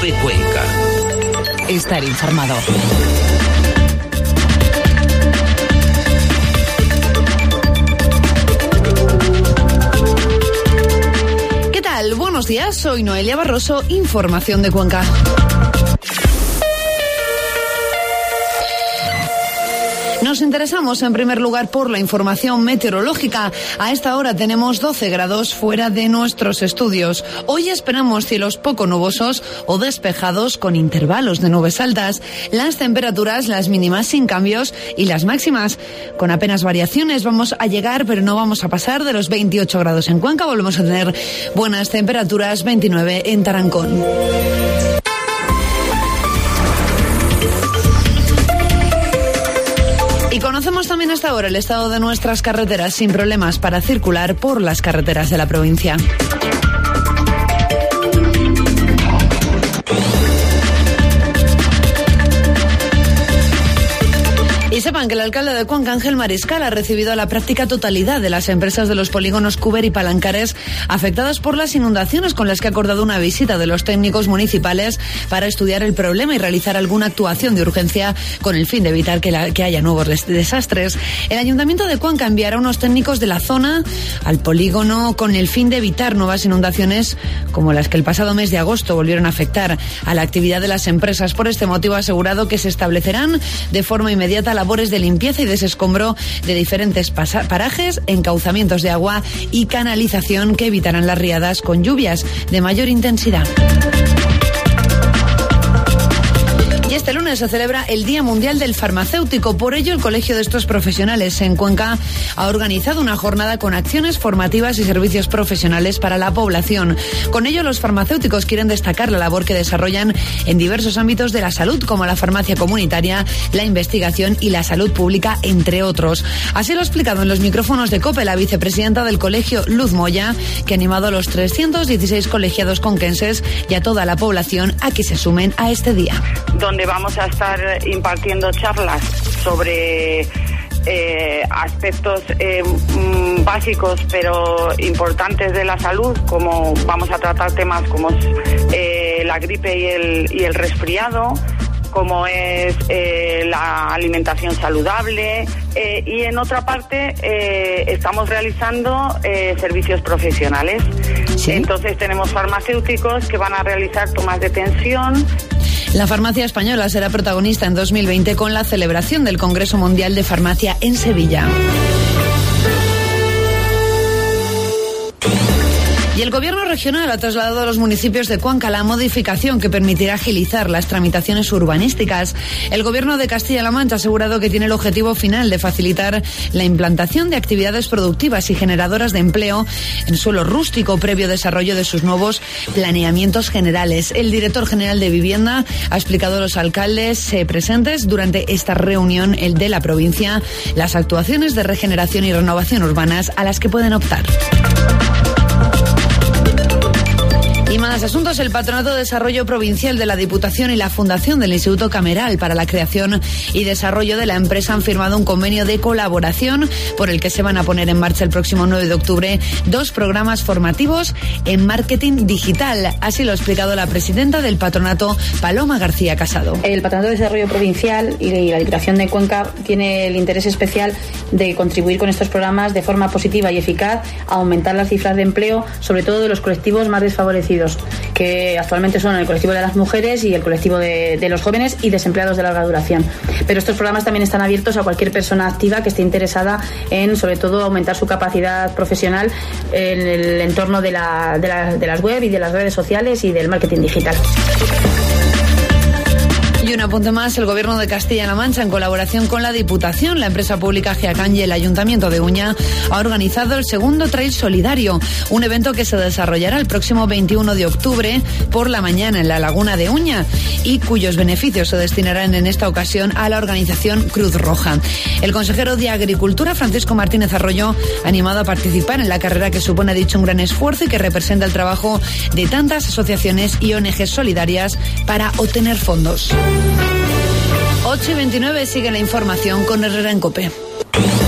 COPE Cuenca. Estar informado. ¿Qué tal? Buenos días, soy Noelia Barroso, información de Cuenca. Nos interesamos en primer lugar por la información meteorológica. A esta hora tenemos 12 grados fuera de nuestros estudios. Hoy esperamos cielos poco nubosos o despejados con intervalos de nubes altas. Las temperaturas, las mínimas sin cambios y las máximas con apenas variaciones. Vamos a llegar, pero no vamos a pasar de los 28 grados en Cuenca. Volvemos a tener buenas temperaturas, 29 en Tarancón. Y conocemos también hasta ahora el estado de nuestras carreteras sin problemas para circular por las carreteras de la provincia. Y sepan que el alcalde de Cuenca, Ángel Mariscal, ha recibido a la práctica totalidad de las empresas de los polígonos Cuber y Palancares afectadas por las inundaciones, con las que ha acordado una visita de los técnicos municipales para estudiar el problema y realizar alguna actuación de urgencia con el fin de evitar que haya nuevos desastres. El Ayuntamiento de Cuenca enviará unos técnicos de la zona al polígono con el fin de evitar nuevas inundaciones como las que el pasado mes de agosto volvieron a afectar a la actividad de las empresas. Por este motivo ha asegurado que se establecerán de forma inmediata labores de limpieza y desescombro de diferentes parajes, encauzamientos de agua y canalización que evitarán las riadas con lluvias de mayor intensidad. Este lunes se celebra el Día Mundial del Farmacéutico. Por ello, el Colegio de estos profesionales en Cuenca ha organizado una jornada con acciones formativas y servicios profesionales para la población. Con ello, los farmacéuticos quieren destacar la labor que desarrollan en diversos ámbitos de la salud, como la farmacia comunitaria, la investigación y la salud pública, entre otros. Así lo ha explicado en los micrófonos de COPE la vicepresidenta del colegio, Luz Moya, que ha animado a los 316 colegiados conquenses y a toda la población a que se sumen a este día. Donde vamos a estar impartiendo charlas sobre aspectos básicos pero importantes de la salud, como vamos a tratar temas como la gripe y el resfriado, como es la alimentación saludable, y en otra parte estamos realizando servicios profesionales. ¿Sí? Entonces tenemos farmacéuticos que van a realizar tomas de tensión. La farmacia española será protagonista en 2020 con la celebración del Congreso Mundial de Farmacia en Sevilla. Y el Gobierno regional ha trasladado a los municipios de Cuenca la modificación que permitirá agilizar las tramitaciones urbanísticas. El Gobierno de Castilla-La Mancha ha asegurado que tiene el objetivo final de facilitar la implantación de actividades productivas y generadoras de empleo en suelo rústico previo desarrollo de sus nuevos planeamientos generales. El director general de Vivienda ha explicado a los alcaldes presentes durante esta reunión de la provincia las actuaciones de regeneración y renovación urbanas a las que pueden optar. Y más asuntos. El Patronato de Desarrollo Provincial de la Diputación y la Fundación del Instituto Cameral para la Creación y Desarrollo de la Empresa han firmado un convenio de colaboración por el que se van a poner en marcha el próximo 9 de octubre 2 programas formativos en marketing digital. Así lo ha explicado la presidenta del Patronato, Paloma García Casado. El Patronato de Desarrollo Provincial y la Diputación de Cuenca tiene el interés especial de contribuir con estos programas de forma positiva y eficaz a aumentar las cifras de empleo, sobre todo de los colectivos más desfavorecidos, que actualmente son el colectivo de las mujeres y el colectivo de los jóvenes y desempleados de larga duración. Pero estos programas también están abiertos a cualquier persona activa que esté interesada en, sobre todo, aumentar su capacidad profesional en el entorno de las web y de las redes sociales y del marketing digital. Y un apunte más, el Gobierno de Castilla-La Mancha, en colaboración con la Diputación, la empresa pública Geacán y el Ayuntamiento de Uña, ha organizado el segundo Trail Solidario, un evento que se desarrollará el próximo 21 de octubre por la mañana en la Laguna de Uña y cuyos beneficios se destinarán en esta ocasión a la organización Cruz Roja. El consejero de Agricultura, Francisco Martínez Arroyo, ha animado a participar en la carrera que supone, ha dicho, un gran esfuerzo y que representa el trabajo de tantas asociaciones y ONGs solidarias para obtener fondos. 8:29, sigue la información con Herrera en COPE.